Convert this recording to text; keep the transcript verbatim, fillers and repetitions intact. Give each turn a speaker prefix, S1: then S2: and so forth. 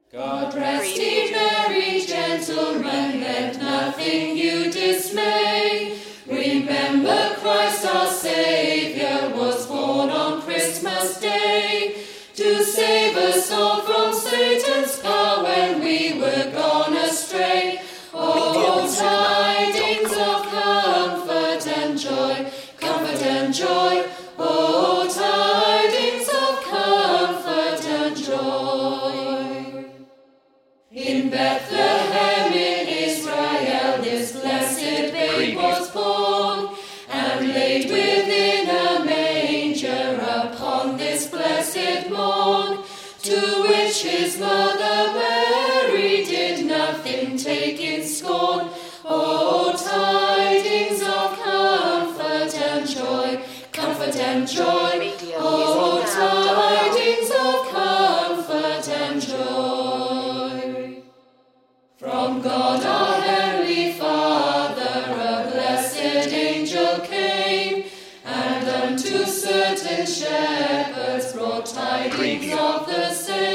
S1: God rest ye merry gentlemen, let nothing you dismay. Remember Christ our Saviour was born on Christmas Day, to save us all from Satan's power when we were gone astray. Oh, tidings of comfort and joy, comfort and joy. Oh, tidings of comfort and joy. In Bethlehem in Israel this blessed babe was born, and laid within a manger upon this blessed morn, to which his mother Mary did nothing take in scorn. Oh, tidings of comfort and joy, comfort and joy. Oh, tidings of comfort and joy. From God our Heavenly Father a blessed angel came, and unto certain shepherds brought tidings of the same.